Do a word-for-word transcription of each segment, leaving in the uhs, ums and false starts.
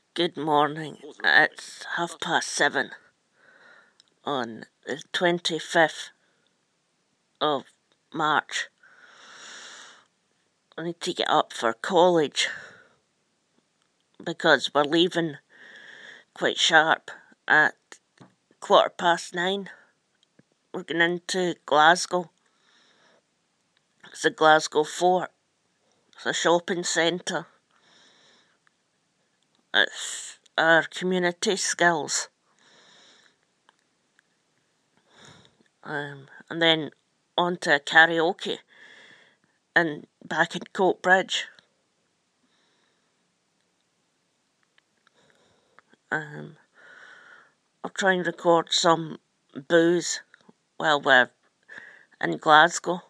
Good morning. It's half past seven on the twenty-fifth of March. I need to get up for college because we're leaving quite sharp at quarter past nine. We're going into Glasgow. It's the Glasgow Fort. It's a shopping centre. It's our community skills. Um, and then on to karaoke and back in Coatbridge. Um, I'll try and record some booze while we're in Glasgow.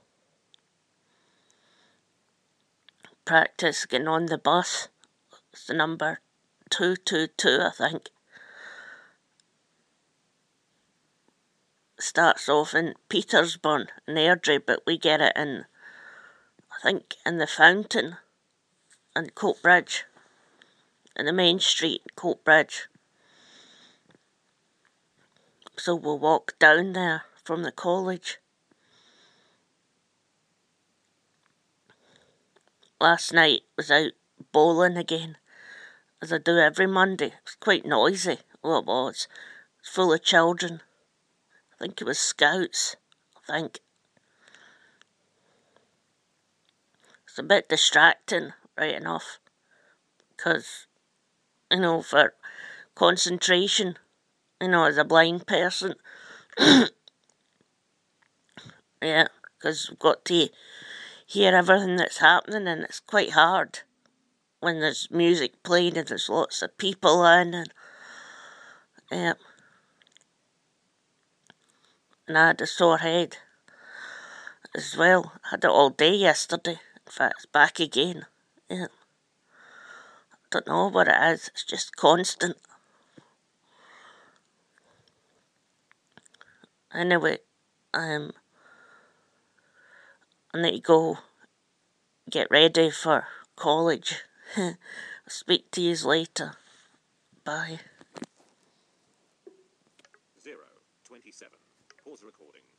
Practice getting on the bus. It's the number two two two, I think. Starts off in Petersburn in Airdrie, but we get it in, I think, in the Fountain in Coatbridge, in the main street in Coatbridge. So we'll walk down there from the college. Last night was out bowling again, as I do every Monday. It was quite noisy, well it was. It was full of children. I think it was scouts, I think. It's a bit distracting, right enough, because, you know, for concentration, you know, as a blind person, yeah, because we've got to hear everything that's happening, and it's quite hard when there's music playing and there's lots of people in, and yeah. And I had a sore head as well. I had it all day yesterday. In fact, it's back again. Yeah. I don't know what it is. It's just constant. Anyway, um, I need to go get ready for college. I'll speak to you later. Bye. Zero twenty-seven. Pause recording.